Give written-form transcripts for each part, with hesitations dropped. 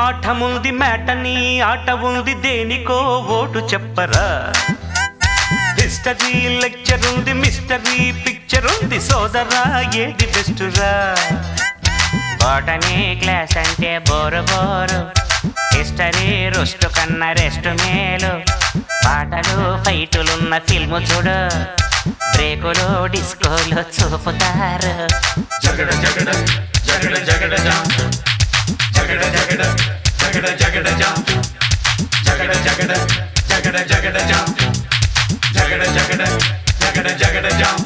పాఠముంది మేటని ఆట ఉంది దేనికో ఓటు చెప్పరా హిస్టరీ లెక్చర్ ఉంది మిస్టరీ పిక్చర్ ఉంది సోదరా ఏది బెస్టురా బాటనీ క్లాస్ అంటే బోరు బోరు హిస్టరీ రుస్టు కన్నా రెస్ట్ మేలు పాటలు ఫైటులున్న ఫిల్ము చూడు బ్రేకులు డిస్కోలు చూపుతారు జగడ జగడ జగడ జగడ జాం జగడ జగడ జగడ జగడ జాం జగడ జగడ జగడ జగడ జాం జగడ జగడ జగడ జగడ జాం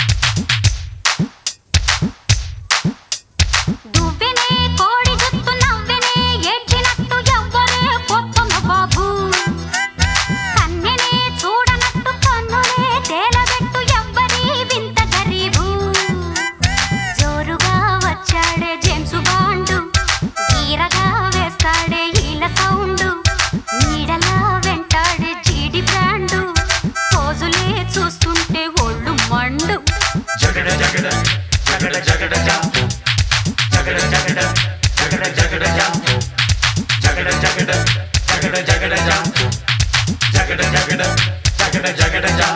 జగడ జగడ జగడ జగడ జాం జగడ జగడ జగడ జగడ జాం జగడ జగడ జగడ జగడ జాం జగడ జగడ జగడ జగడ జాం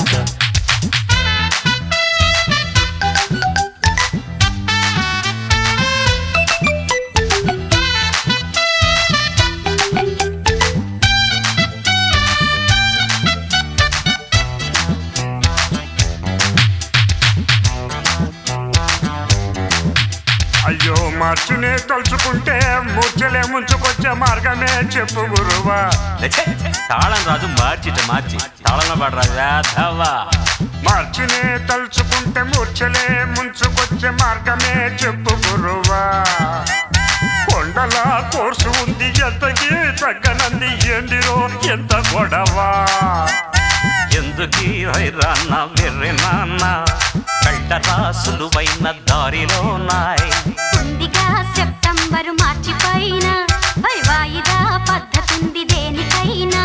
అయ్యో మార్చునే తలుచుకుంటే మూర్చలే ముంచుకొచ్చే మార్గమే చెప్పు గురువా తాళం రాజు మార్చి తాళంలో పడరాజు రాధవా మార్చునే తలుచుకుంటే మూర్చలే ముంచుకొచ్చే మార్గమే చెప్పు గురువా కొండల కోర్సు ఉంది ఎంతకి తగ్గనంది ఏందిరో ఎంత గొడవా ఎందుకీ వైరాన్న వెర్రి నాన్న కళ్ళరా సులువైన దారిలో నాయ్ ఉందిగా సెప్టెంబరు మార్చి పైన వాయిదా పద్ధతుంది దేనికైనా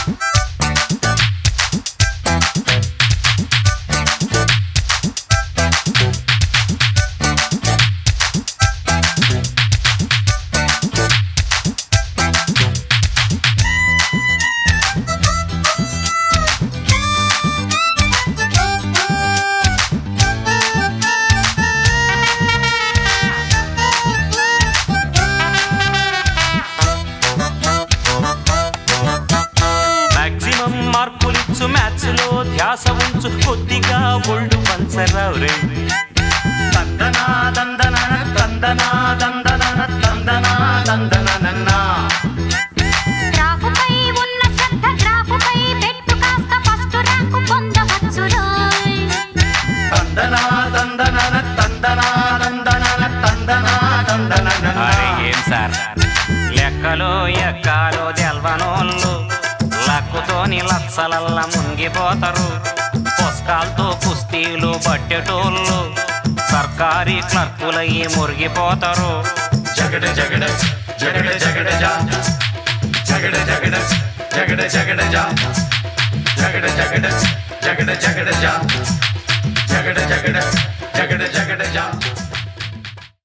మార్కులిచ్చు మ్యాథ్స్ లో ధ్యాస ఉంచు కొద్దిగా ఒళ్ళు పంచరావు రే తందనా దందన తందనా దందన తందనా దందన గ్రాఫుపై ఉన్న శ్రద్ధ గ్రాఫుపై పెట్టు కాస్త ఫస్ట్ ర్యాంకు పొందవచ్చు రోయ్ తందనా దందన తందనా దందన తందనా దందన అరే ఏం సార్ లెక్కలో ఎక్కాలో తెల్వనోళ్ళు లక్కుతోని లక్షలల్లా మునిగిపోతారు పుస్తకాలతో కుస్తీలు పట్టేటోళ్ళు సర్కారీ క్లర్కులయ్యి మురిగిపోతారు జగడ జగడ జగడ జగడ జాం జగడ జగడ జగడ జగడ జాం జగడ జగడ జగడ జగడ జాం జగడ జగడ జగడ జగడ జాం